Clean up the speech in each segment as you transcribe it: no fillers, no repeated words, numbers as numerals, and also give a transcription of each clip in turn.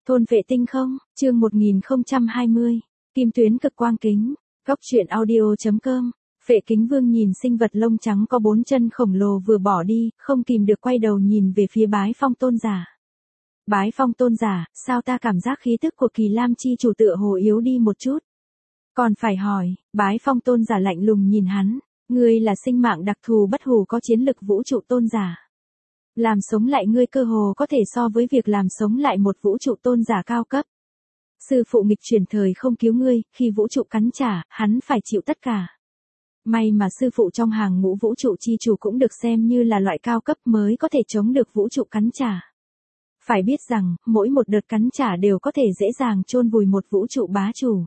Thôn vệ tinh không, chương 1020, kim tuyến cực quang kính, góc truyện audio.com. Phệ Kính Vương nhìn sinh vật lông trắng có 4 chân khổng lồ vừa bỏ đi, không kìm được quay đầu nhìn về phía Bái Phong tôn giả. Bái Phong tôn giả, sao ta cảm giác khí tức của Kỳ Lam chi chủ tựa hồ yếu đi một chút? Còn phải hỏi, Bái Phong tôn giả lạnh lùng nhìn hắn, ngươi là sinh mạng đặc thù bất hủ có chiến lực vũ trụ tôn giả. Làm sống lại ngươi cơ hồ có thể so với việc làm sống lại một vũ trụ tôn giả cao cấp. Sư phụ nghịch chuyển thời không cứu ngươi, khi vũ trụ cắn trả, hắn phải chịu tất cả. May mà sư phụ trong hàng ngũ vũ trụ chi chủ cũng được xem như là loại cao cấp mới có thể chống được vũ trụ cắn trả. Phải biết rằng, mỗi một đợt cắn trả đều có thể dễ dàng chôn vùi một vũ trụ bá chủ.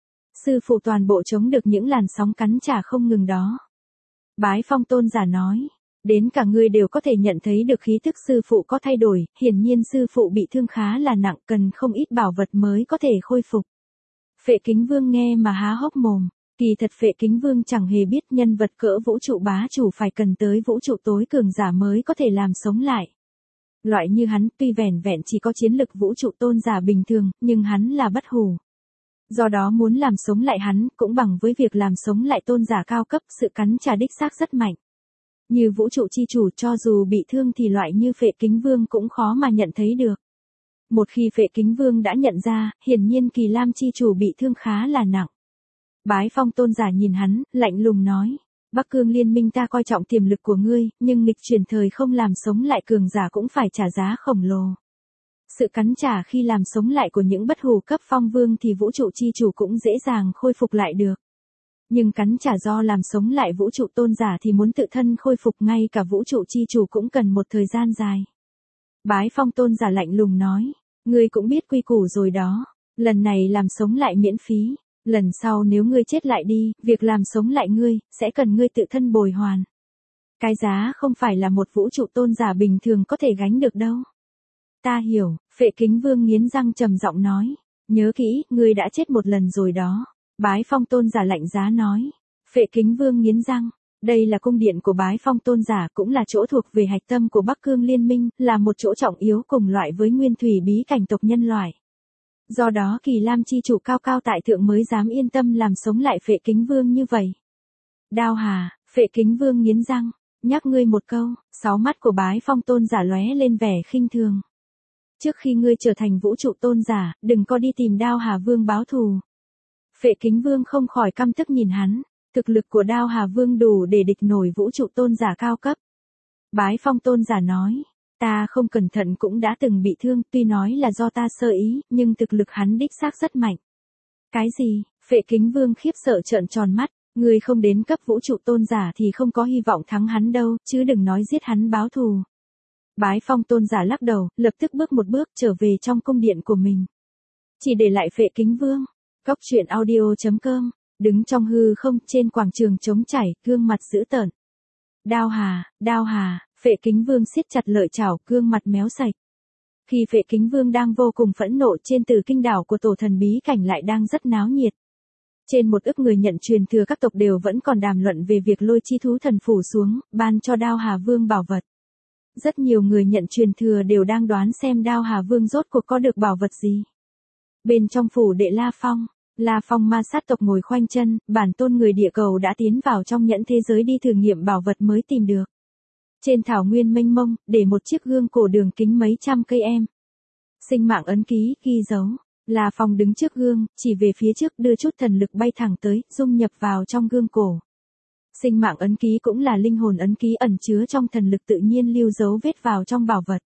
Sư phụ toàn bộ chống được những làn sóng cắn trả không ngừng đó. Bái Phong tôn giả nói, đến cả ngươi đều có thể nhận thấy được khí tức sư phụ có thay đổi, hiển nhiên sư phụ bị thương khá là nặng, cần không ít bảo vật mới có thể khôi phục. Phệ Kính Vương nghe mà há hốc mồm, kỳ thật Phệ Kính Vương chẳng hề biết nhân vật cỡ vũ trụ bá chủ phải cần tới vũ trụ tối cường giả mới có thể làm sống lại. Loại như hắn tuy vẻn vẹn chỉ có chiến lực vũ trụ tôn giả bình thường, nhưng hắn là bất hủ. Do đó muốn làm sống lại hắn, cũng bằng với việc làm sống lại tôn giả cao cấp, sự cắn trả đích xác rất mạnh. Như vũ trụ chi chủ cho dù bị thương thì loại như Phệ Kính Vương cũng khó mà nhận thấy được. Một khi Phệ Kính Vương đã nhận ra, hiển nhiên Kỳ Lam chi chủ bị thương khá là nặng. Bái Phong tôn giả nhìn hắn, lạnh lùng nói, Bắc Cương liên minh ta coi trọng tiềm lực của ngươi, nhưng nghịch chuyển thời không làm sống lại cường giả cũng phải trả giá khổng lồ. Sự cắn trả khi làm sống lại của những bất hủ cấp phong vương thì vũ trụ chi chủ cũng dễ dàng khôi phục lại được. Nhưng cắn trả do làm sống lại vũ trụ tôn giả thì muốn tự thân khôi phục ngay cả vũ trụ chi chủ cũng cần một thời gian dài. Bái Phong tôn giả lạnh lùng nói, ngươi cũng biết quy củ rồi đó, lần này làm sống lại miễn phí, lần sau nếu ngươi chết lại đi, việc làm sống lại ngươi, sẽ cần ngươi tự thân bồi hoàn. Cái giá không phải là một vũ trụ tôn giả bình thường có thể gánh được đâu. Ta hiểu, Phệ Kính Vương nghiến răng trầm giọng nói, nhớ kỹ, ngươi đã chết một lần rồi đó. Bái Phong tôn giả lạnh giá nói. Phệ Kính Vương nghiến răng, đây là cung điện của Bái Phong tôn giả, cũng là chỗ thuộc về hạch tâm của Bắc Cương liên minh, là một chỗ trọng yếu cùng loại với nguyên thủy bí cảnh tộc nhân loại. Do đó Kỳ Lam chi chủ cao cao tại thượng mới dám yên tâm làm sống lại Phệ Kính Vương như vậy. Đao Hà, Phệ Kính Vương nghiến răng, nhắc ngươi một câu, 6 mắt của Bái Phong tôn giả lóe lên vẻ khinh thường. Trước khi ngươi trở thành vũ trụ tôn giả, đừng có đi tìm Đao Hà Vương báo thù. Phệ Kính Vương không khỏi căm tức nhìn hắn, thực lực của Đao Hà Vương đủ để địch nổi vũ trụ tôn giả cao cấp. Bái Phong tôn giả nói, ta không cẩn thận cũng đã từng bị thương, tuy nói là do ta sơ ý, nhưng thực lực hắn đích xác rất mạnh. Cái gì? Phệ Kính Vương khiếp sợ trợn tròn mắt, ngươi không đến cấp vũ trụ tôn giả thì không có hy vọng thắng hắn đâu, chứ đừng nói giết hắn báo thù. Bái Phong tôn giả lắc đầu, lập tức bước một bước trở về trong cung điện của mình. Chỉ để lại Phệ Kính Vương. Góc truyện audio.com, đứng trong hư không trên quảng trường trống trải, gương mặt dữ tợn. Đao Hà, Phệ Kính Vương siết chặt lợi chảo, gương mặt méo sạch. Khi Phệ Kính Vương đang vô cùng phẫn nộ, trên Tử Kinh đảo của tổ thần bí cảnh lại đang rất náo nhiệt. Trên 1 ức người nhận truyền thừa các tộc đều vẫn còn đàm luận về việc lôi chi thú thần phủ xuống, ban cho Đao Hà Vương bảo vật. Rất nhiều người nhận truyền thừa đều đang đoán xem Đao Hà Vương rốt cuộc có được bảo vật gì. Bên trong phủ đệ La Phong ma sát tộc ngồi khoanh chân, bản tôn người địa cầu đã tiến vào trong nhẫn thế giới đi thử nghiệm bảo vật mới tìm được. Trên thảo nguyên mênh mông, để một chiếc gương cổ đường kính mấy trăm cây em. Sinh mạng ấn ký, ghi dấu. La Phong đứng trước gương, chỉ về phía trước đưa chút thần lực bay thẳng tới, dung nhập vào trong gương cổ. Sinh mạng ấn ký cũng là linh hồn ấn ký ẩn chứa trong thần lực tự nhiên lưu dấu vết vào trong bảo vật.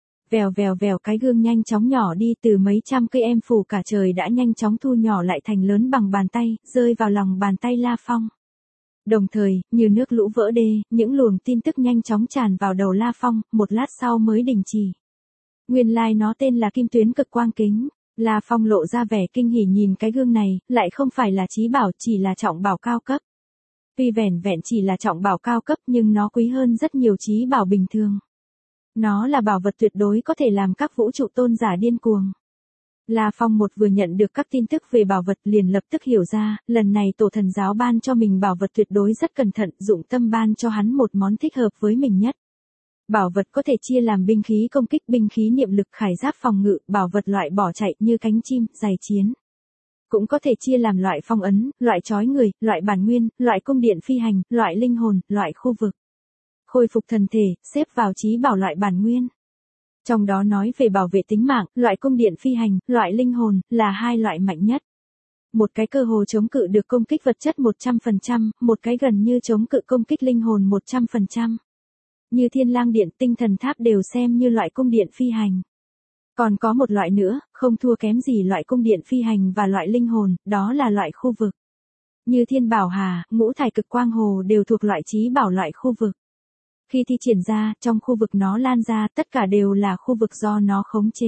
Vèo cái gương nhanh chóng nhỏ đi, từ mấy trăm cây em phủ cả trời đã nhanh chóng thu nhỏ lại thành lớn bằng bàn tay, rơi vào lòng bàn tay La Phong. Đồng thời, như nước lũ vỡ đê, những luồng tin tức nhanh chóng tràn vào đầu La Phong, một lát sau mới đình chỉ. Nguyên lai nó tên là kim tuyến cực quang kính. La Phong lộ ra vẻ kinh hỉ nhìn cái gương này, lại không phải là chí bảo, chỉ là trọng bảo cao cấp. Tuy vẻn vẹn chỉ là trọng bảo cao cấp nhưng nó quý hơn rất nhiều chí bảo bình thường. Nó là bảo vật tuyệt đối có thể làm các vũ trụ tôn giả điên cuồng. La Phong vừa nhận được các tin tức về bảo vật liền lập tức hiểu ra, lần này tổ thần giáo ban cho mình bảo vật tuyệt đối rất cẩn thận, dụng tâm ban cho hắn một món thích hợp với mình nhất. Bảo vật có thể chia làm binh khí công kích, binh khí niệm lực, khải giáp phòng ngự, bảo vật loại bỏ chạy như cánh chim, giày chiến. Cũng có thể chia làm loại phong ấn, loại trói người, loại bản nguyên, loại cung điện phi hành, loại linh hồn, loại khu vực. Khôi phục thần thể, xếp vào chí bảo loại bản nguyên. Trong đó nói về bảo vệ tính mạng, loại cung điện phi hành, loại linh hồn, là hai loại mạnh nhất. Một cái cơ hồ chống cự được công kích vật chất 100%, một cái gần như chống cự công kích linh hồn 100%. Như Thiên Lang Điện, Tinh Thần Tháp đều xem như loại cung điện phi hành. Còn có một loại nữa, không thua kém gì loại cung điện phi hành và loại linh hồn, đó là loại khu vực. Như Thiên Bảo Hà, Ngũ Thải Cực Quang Hồ đều thuộc loại chí bảo loại khu vực. Khi thi triển ra, trong khu vực nó lan ra, tất cả đều là khu vực do nó khống chế.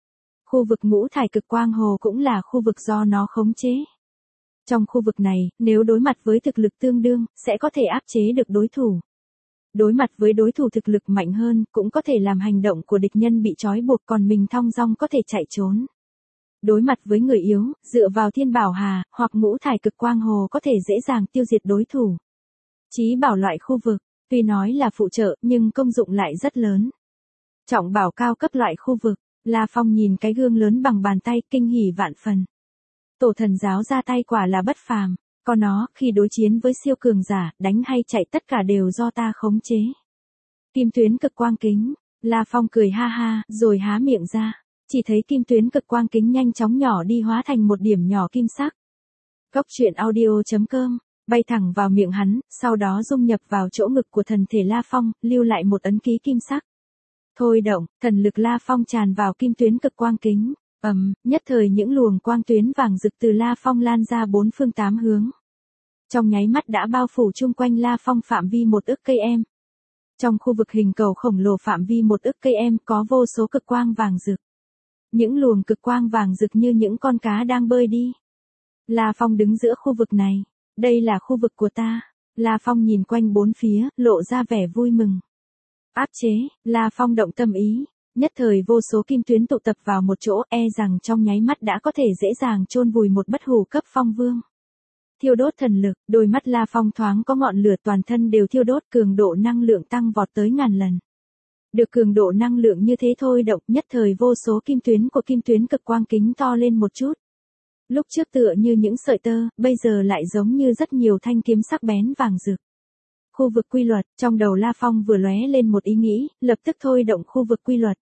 Khu vực Ngũ Thải Cực Quang Hồ cũng là khu vực do nó khống chế. Trong khu vực này, nếu đối mặt với thực lực tương đương, sẽ có thể áp chế được đối thủ. Đối mặt với đối thủ thực lực mạnh hơn, cũng có thể làm hành động của địch nhân bị trói buộc, còn mình thong dong có thể chạy trốn. Đối mặt với người yếu, dựa vào Thiên Bảo Hà, hoặc Ngũ Thải Cực Quang Hồ có thể dễ dàng tiêu diệt đối thủ. Chí bảo loại khu vực, tuy nói là phụ trợ, nhưng công dụng lại rất lớn. Trọng bảo cao cấp loại khu vực, La Phong nhìn cái gương lớn bằng bàn tay, kinh hỉ vạn phần. Tổ thần giáo ra tay quả là bất phàm. Có nó, khi đối chiến với siêu cường giả, đánh hay chạy tất cả đều do ta khống chế. Kim tuyến cực quang kính, La Phong cười ha ha, rồi há miệng ra. Chỉ thấy kim tuyến cực quang kính nhanh chóng nhỏ đi hóa thành một điểm nhỏ kim sắc. Cốc truyện audio.com, bay thẳng vào miệng hắn, sau đó dung nhập vào chỗ ngực của thần thể La Phong, lưu lại một ấn ký kim sắc. Thôi động, thần lực La Phong tràn vào kim tuyến cực quang kính. Nhất thời những luồng quang tuyến vàng rực từ La Phong lan ra bốn phương tám hướng. Trong nháy mắt đã bao phủ chung quanh La Phong phạm vi 1 ức cây em. Trong khu vực hình cầu khổng lồ phạm vi 1 ức cây em có vô số cực quang vàng rực. Những luồng cực quang vàng rực như những con cá đang bơi đi. La Phong đứng giữa khu vực này. Đây là khu vực của ta. La Phong nhìn quanh bốn phía, lộ ra vẻ vui mừng. Áp chế, La Phong động tâm ý. Nhất thời vô số kim tuyến tụ tập vào một chỗ, rằng trong nháy mắt đã có thể dễ dàng chôn vùi một bất hủ cấp phong vương. Thiêu đốt thần lực, đôi mắt La Phong thoáng có ngọn lửa, toàn thân đều thiêu đốt, cường độ năng lượng tăng vọt tới ngàn lần. Được cường độ năng lượng như thế thôi động, nhất thời vô số kim tuyến của kim tuyến cực quang kính to lên một chút. Lúc trước tựa như những sợi tơ, bây giờ lại giống như rất nhiều thanh kiếm sắc bén vàng rực. Khu vực quy luật, trong đầu La Phong vừa lóe lên một ý nghĩ, lập tức thôi động khu vực quy luật.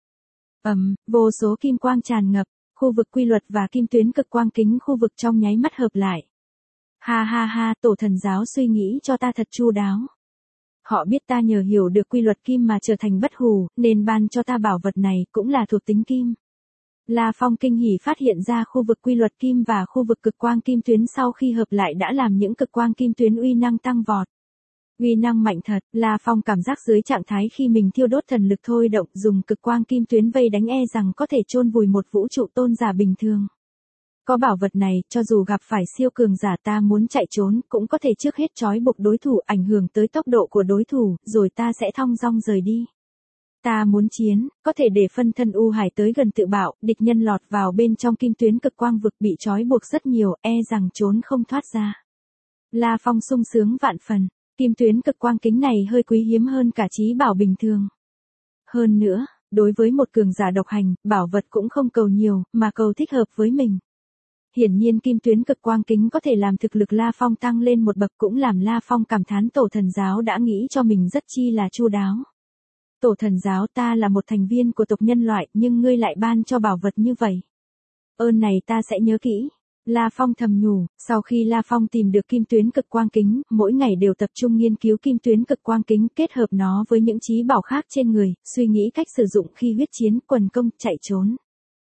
Vô số kim quang tràn ngập, khu vực quy luật và kim tuyến cực quang kính khu vực trong nháy mắt hợp lại. Ha ha ha, tổ thần giáo suy nghĩ cho ta thật chu đáo. Họ biết ta nhờ hiểu được quy luật kim mà trở thành bất hủ, nên ban cho ta bảo vật này cũng là thuộc tính kim. La Phong kinh hỉ phát hiện ra khu vực quy luật kim và khu vực cực quang kim tuyến sau khi hợp lại đã làm những cực quang kim tuyến uy năng tăng vọt. Uy năng mạnh thật, La Phong cảm giác dưới trạng thái khi mình thiêu đốt thần lực thôi động dùng cực quang kim tuyến vây đánh rằng có thể chôn vùi một vũ trụ tôn giả bình thường. Có bảo vật này, cho dù gặp phải siêu cường giả ta muốn chạy trốn cũng có thể trước hết trói buộc đối thủ, ảnh hưởng tới tốc độ của đối thủ, rồi ta sẽ thong dong rời đi. Ta muốn chiến, có thể để phân thân U Hải tới gần tự bạo, địch nhân lọt vào bên trong kim tuyến cực quang vực bị trói buộc rất nhiều, rằng trốn không thoát ra. La Phong sung sướng vạn phần. Kim tuyến cực quang kính này hơi quý hiếm hơn cả chí bảo bình thường. Hơn nữa, đối với một cường giả độc hành, bảo vật cũng không cầu nhiều, mà cầu thích hợp với mình. Hiển nhiên kim tuyến cực quang kính có thể làm thực lực La Phong tăng lên một bậc, cũng làm La Phong cảm thán tổ thần giáo đã nghĩ cho mình rất chi là chu đáo. Tổ thần giáo, ta là một thành viên của tộc nhân loại, nhưng ngươi lại ban cho bảo vật như vậy. Ơn này ta sẽ nhớ kỹ. La Phong thầm nhủ, sau khi La Phong tìm được kim tuyến cực quang kính, mỗi ngày đều tập trung nghiên cứu kim tuyến cực quang kính, kết hợp nó với những chí bảo khác trên người, suy nghĩ cách sử dụng khi huyết chiến, quần công, chạy trốn.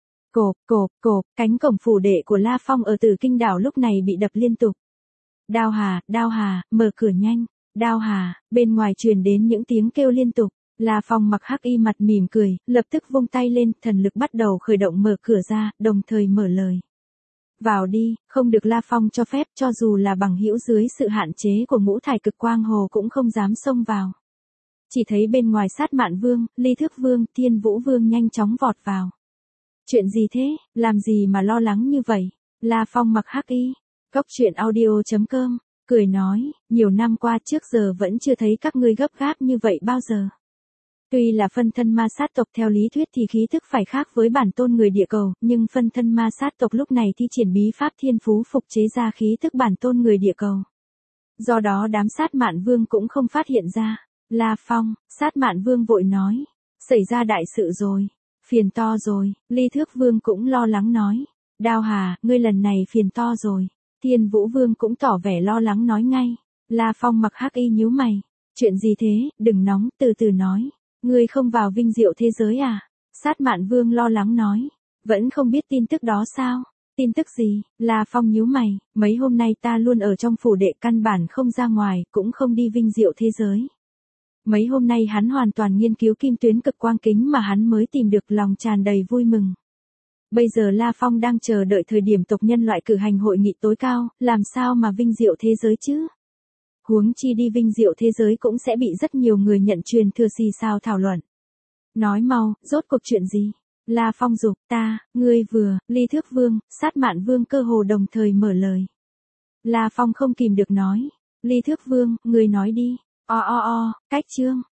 Cộp, cánh cổng phủ đệ của La Phong ở Tử Kinh đảo lúc này bị đập liên tục. Đao Hà, mở cửa nhanh. Đao Hà, bên ngoài truyền đến những tiếng kêu liên tục. La Phong mặc hắc y mặt mỉm cười, lập tức vung tay lên, thần lực bắt đầu khởi động mở cửa ra, đồng thời mở lời. Vào đi, không được La Phong cho phép, cho dù là bằng hữu dưới sự hạn chế của Ngũ Thải Cực Quang Hồ cũng không dám xông vào. Chỉ thấy bên ngoài Sát Mạn Vương, Ly Thước Vương, Thiên Vũ Vương nhanh chóng vọt vào. Chuyện gì thế, làm gì mà lo lắng như vậy? La Phong mặc hắc y. Cốc truyện audio.com, cười nói, nhiều năm qua trước giờ vẫn chưa thấy các ngươi gấp gáp như vậy bao giờ. Tuy là phân thân ma sát tộc theo lý thuyết thì khí thức phải khác với bản tôn người địa cầu, nhưng phân thân ma sát tộc lúc này thi triển bí pháp thiên phú phục chế ra khí thức bản tôn người địa cầu. Do đó đám sát mạn vương cũng không phát hiện ra. La Phong, sát mạn vương vội nói. Xảy ra đại sự rồi. Phiền to rồi, Ly Thước Vương cũng lo lắng nói. Đao Hà, ngươi lần này phiền to rồi. Thiên Vũ Vương cũng tỏ vẻ lo lắng nói ngay. La Phong mặc hắc y nhíu mày. Chuyện gì thế, đừng nóng, từ từ nói. Ngươi không vào vinh diệu thế giới à? Sát mạn vương lo lắng nói. Vẫn không biết tin tức đó sao? Tin tức gì? La Phong nhíu mày. Mấy hôm nay ta luôn ở trong phủ đệ căn bản không ra ngoài, cũng không đi vinh diệu thế giới. Mấy hôm nay hắn hoàn toàn nghiên cứu kim tuyến cực quang kính mà hắn mới tìm được, lòng tràn đầy vui mừng. Bây giờ La Phong đang chờ đợi thời điểm tộc nhân loại cử hành hội nghị tối cao, làm sao mà vinh diệu thế giới chứ? Huống chi đi vinh diệu thế giới cũng sẽ bị rất nhiều người nhận truyền thừa xì xào thảo luận. Nói mau, rốt cuộc chuyện gì? La Phong dục, ta, ngươi vừa, Ly Thước Vương, sát mạn vương cơ hồ đồng thời mở lời. La Phong không kìm được nói. Ly Thước Vương, ngươi nói đi. Cách chương.